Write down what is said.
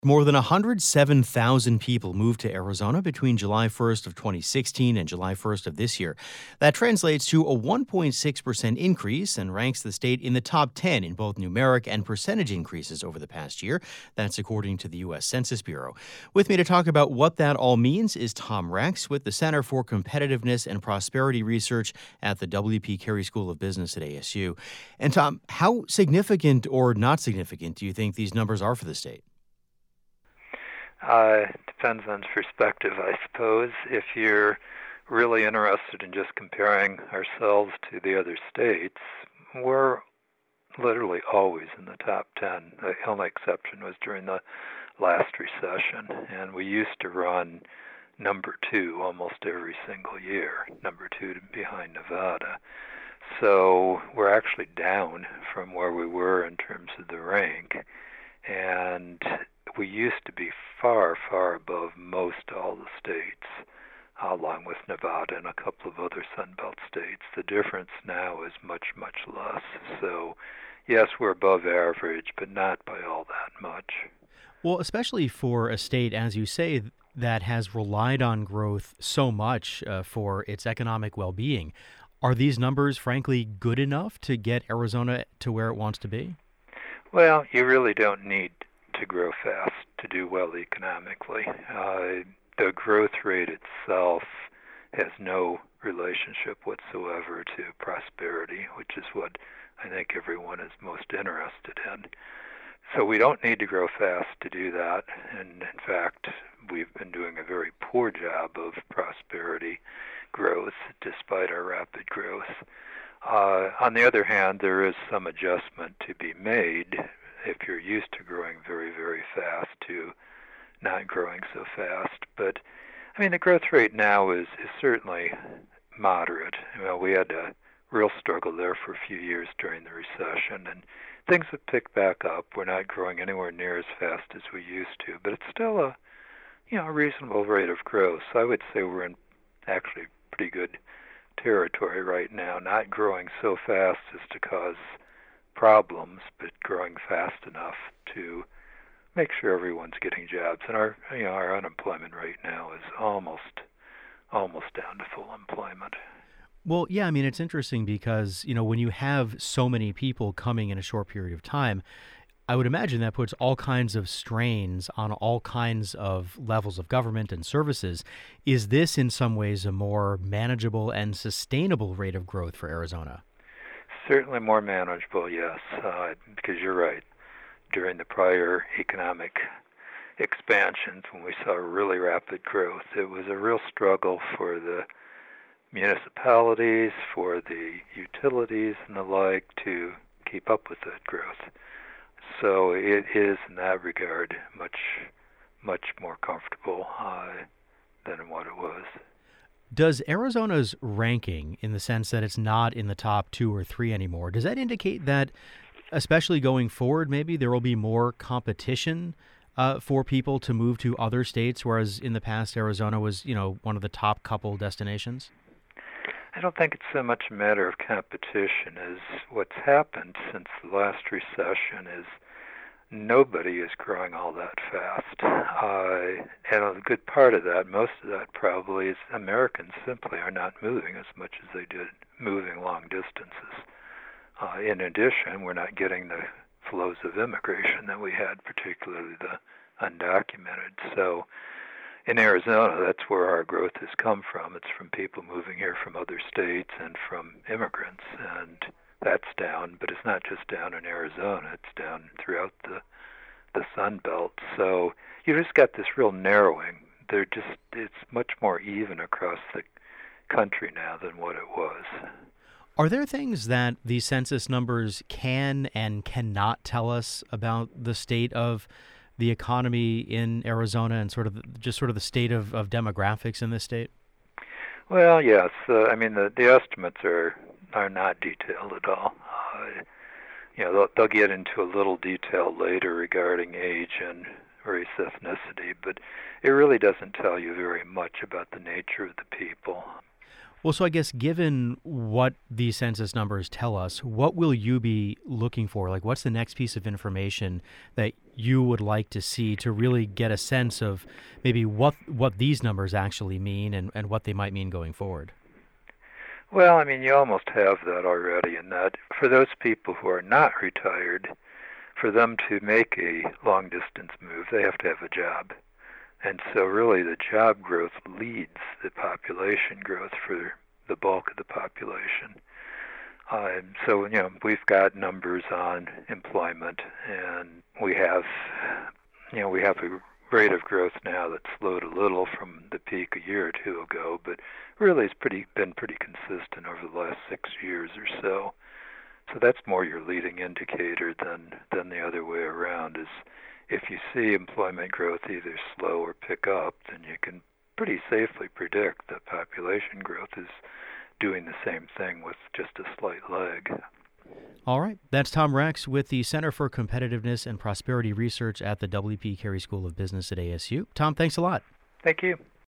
More than 107,000 people moved to Arizona between July 1st of 2016 and July 1st of this year. That translates to a 1.6% increase and ranks the state in the top 10 in both numeric and percentage increases over the past year. That's according to the U.S. Census Bureau. With me to talk about what that all means is Tom Rex with the Center for Competitiveness and Prosperity Research at the W.P. Carey School of Business at ASU. And Tom, how significant or not significant do you think these numbers are for the state? Depends on perspective, I suppose. If you're really interested in just comparing ourselves to the other states, we're literally always in the top 10. The only exception was during the last recession, and we used to run number 2 almost every single year, number 2 behind Nevada. So we're actually down from where we were in terms of the rank, and we used to be far, far above most all the states, along with Nevada and a couple of other Sunbelt states. The difference now is much, much less. So, yes, we're above average, but not by all that much. Well, especially for a state, as you say, that has relied on growth so much for its economic well-being. Are these numbers, frankly, good enough to get Arizona to where it wants to be? Well, you really don't need to grow fast to do well economically. The growth rate itself has no relationship whatsoever to prosperity, which is what I think everyone is most interested in. So we don't need to grow fast to do that, and in fact, we've been doing a very poor job of prosperity growth despite our rapid growth. On the other hand, there is some adjustment to be made if you're used to growing very, very fast to not growing so fast. But, I mean, the growth rate now is certainly moderate. Well, we had a real struggle there for a few years during the recession, and things have picked back up. We're not growing anywhere near as fast as we used to, but it's still a reasonable rate of growth. So I would say we're in actually pretty good territory right now, not growing so fast as to cause problems, but growing fast enough to make sure everyone's getting jobs. And our unemployment rate now is almost down to full employment. Well, yeah, I mean, it's interesting because, when you have so many people coming in a short period of time, I would imagine that puts all kinds of strains on all kinds of levels of government and services. Is this in some ways a more manageable and sustainable rate of growth for Arizona? Certainly more manageable, yes, because you're right. During the prior economic expansions, when we saw really rapid growth, it was a real struggle for the municipalities, for the utilities and the like to keep up with that growth. So it is, in that regard, much more comfortable than what it was. Does Arizona's ranking, in the sense that it's not in the top 2 or 3 anymore, does that indicate that, especially going forward, maybe there will be more competition for people to move to other states, whereas in the past Arizona was, one of the top couple destinations? I don't think it's so much a matter of competition as what's happened since the last recession is nobody is growing all that fast. And a good part of that, most of that probably, is Americans simply are not moving as much as they did moving long distances. In addition, we're not getting the flows of immigration that we had, particularly the undocumented. So in Arizona, that's where our growth has come from. It's from people moving here from other states and from immigrants, and that's down, but it's not just down in Arizona, it's down throughout the Sun Belt. So you just got this real narrowing. It's much more even across the country now than what it was. Are there things that these census numbers can and cannot tell us about the state of the economy in Arizona and sort of the state of demographics in this state? Well, yes. The estimates are not detailed at all. They'll get into a little detail later regarding age and race, ethnicity, but it really doesn't tell you very much about the nature of the people. Well, so I guess given what these census numbers tell us, what will you be looking for? Like, what's the next piece of information that you would like to see to really get a sense of maybe what these numbers actually mean and what they might mean going forward? Well, I mean, you almost have that already in that for those people who are not retired, for them to make a long distance move, they have to have a job. And so really the job growth leads the population growth for the bulk of the population. So, we've got numbers on employment, and we have a rate of growth now that's slowed a little from the peak a year or two ago, but really it's been pretty consistent over the last 6 years or so. So that's more your leading indicator than the other way around. Is if you see employment growth either slow or pick up, then you can pretty safely predict that population growth is doing the same thing with just a slight lag. All right. That's Tom Rex with the Center for Competitiveness and Prosperity Research at the W.P. Carey School of Business at ASU. Tom, thanks a lot. Thank you.